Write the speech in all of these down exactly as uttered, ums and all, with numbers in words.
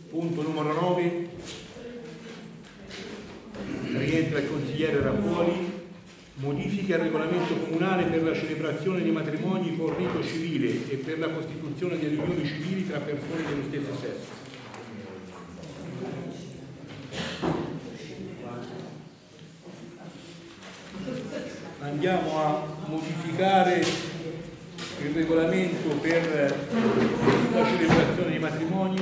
Punto numero nove, rientra il consigliere Raffoli. Modifiche al regolamento comunale per la celebrazione dei matrimoni con rito civile e per la costituzione delle unioni civili tra persone dello stesso sesso. Andiamo a modificare il regolamento per la celebrazione dei matrimoni,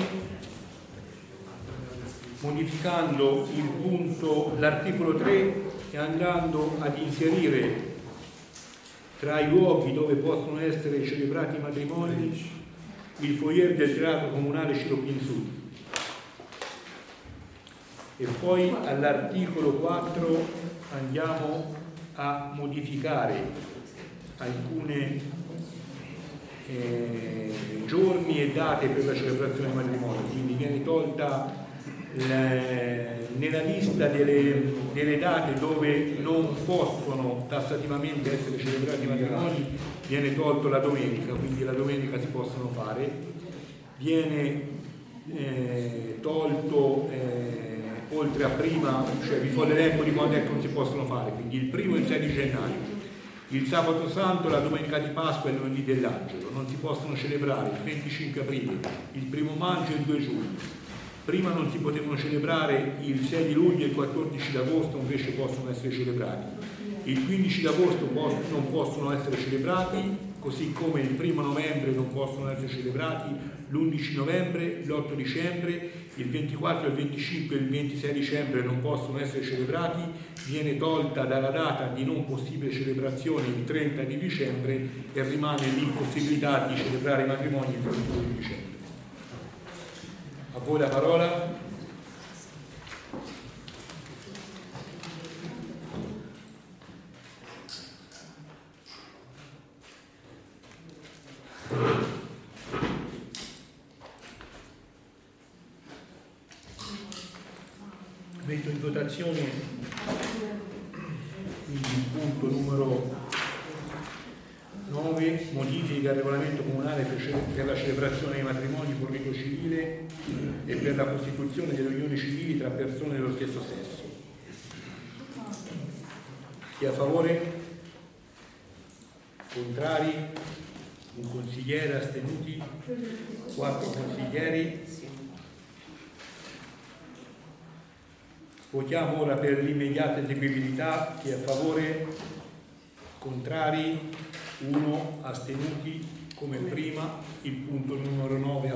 modificando il punto, l'articolo tre, e andando ad inserire tra i luoghi dove possono essere celebrati i matrimoni il foyer del teatro comunale Ciropin Sud. E poi all'articolo quattro andiamo a modificare alcune eh, giorni e date per la celebrazione del matrimonio, quindi viene tolta le, nella lista delle, delle date dove non possono tassativamente essere celebrati i matrimoni, viene tolto la domenica, quindi la domenica si possono fare, viene eh, tolto eh, oltre a prima, cioè vi fa l'elenco di quando è che non si possono fare, quindi il primo e il sei di gennaio, il sabato santo, la domenica di Pasqua e il lunedì dell'Angelo, non si possono celebrare il venticinque aprile, il primo maggio e il due giugno. Prima non si potevano celebrare il sei di luglio e il quattordici d'agosto, invece possono essere celebrati. Il quindici d'agosto non possono essere celebrati, così come il primo novembre non possono essere celebrati, l'undici novembre, l'otto dicembre, il ventiquattro, il venticinque e il ventisei dicembre non possono essere celebrati, viene tolta dalla data di non possibile celebrazione il trenta di dicembre e rimane l'impossibilità di celebrare i matrimoni il trentuno di dicembre. A voi la parola. Metto in votazione il punto numero nove, modifica al regolamento comunale per la celebrazione dei matrimoni con rito civile e per la costituzione delle unioni civili tra persone dello stesso sesso. Chi è a favore? Contrari? Un consigliere, astenuti? Quattro consiglieri. Votiamo ora per l'immediata eseguibilità. Chi è a favore? Contrari? uno, astenuti. Come prima, il punto numero nove